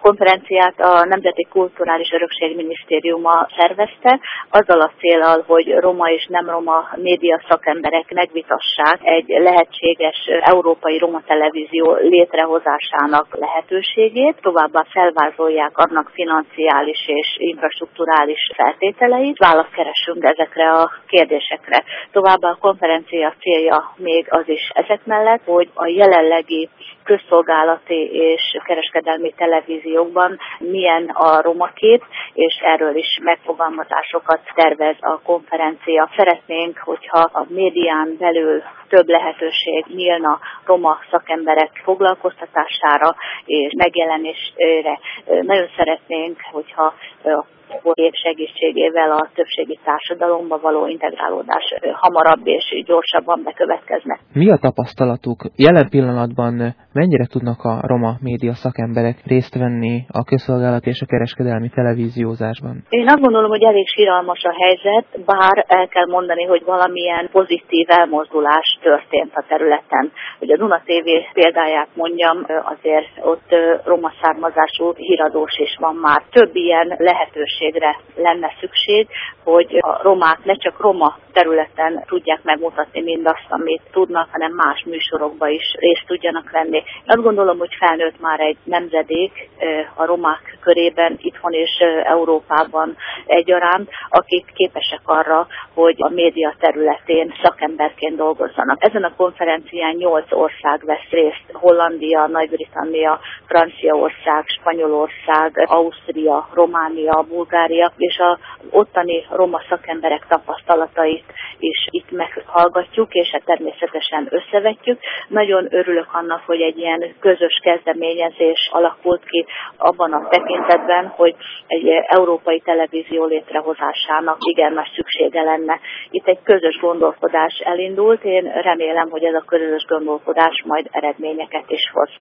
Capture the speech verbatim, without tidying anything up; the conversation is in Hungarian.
konferenciát a Nemzeti Kulturális Örökség Minisztériuma szervezte, azzal a céllal, hogy roma és nem roma média szakemberek megvitassák egy lehetséges európai roma televízió létrehozásának lehetőségét, továbbá felvázolják annak financiális és infrastrukturális feltételeit, választ keresünk ezekre a kérdésekre. Továbbá a konferencia célja még az is ezek mellett, hogy a jelenlegi közszolgálati és kereskedelmi televíziókban milyen a roma kép, és erről is megfogalmazásokat tervez a konferencia. Szeretnénk, hogyha a médián belül több lehetőség nyílna roma szakemberek foglalkoztatására és megjelenésére. Nagyon szeretnénk, hogyha a év segítségével a többségi társadalomba való integrálódás hamarabb és gyorsabban bekövetkezne. Mi a tapasztalatuk? Jelen pillanatban mennyire tudnak a roma média szakemberek részt venni a közszolgálati és a kereskedelmi televíziózásban? Én azt gondolom, hogy elég siralmas a helyzet, bár el kell mondani, hogy valamilyen pozitív elmozdulás történt a területen. Hogy a Duna té vé példáját mondjam, azért ott roma származású híradós is van már. Több ilyen lehetőség lenne szükség, hogy a romák ne csak roma területen tudják megmutatni mindazt, amit tudnak, hanem más műsorokba is részt tudjanak venni. Én azt gondolom, hogy felnőtt már egy nemzedék a romák körében, itthon és Európában egyaránt, akik képesek arra, hogy a média területén szakemberként dolgozzanak. Ezen a konferencián nyolc ország vesz részt: Hollandia, Nagy-Britannia, Franciaország, Spanyolország, Ausztria, Románia, Bulgária, és az ottani roma szakemberek tapasztalatait is itt meghallgatjuk, és hát természetesen összevetjük. Nagyon örülök annak, hogy egy ilyen közös kezdeményezés alakult ki abban a tekintetben, hogy egy európai televízió létrehozásának igen nagy szüksége lenne. Itt egy közös gondolkodás elindult, én remélem, hogy ez a közös gondolkodás majd eredményeket is hoz.